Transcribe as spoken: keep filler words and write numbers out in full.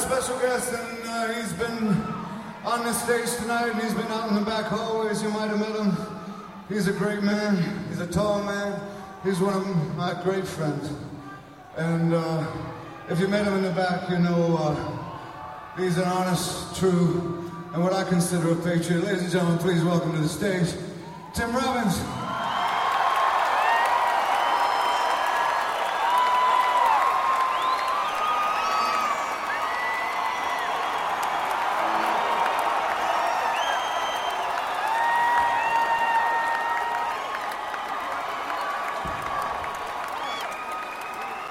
special guest, and uh, he's been on this stage tonight, and he's been out in the back hallways. You might have met him. He's a great man. He's a tall man. He's one of my great friends. And uh, if you met him in the back, you know uh, he's an honest, true, and what I consider a patriot. Ladies and gentlemen, please welcome to the stage, Tim Robbins.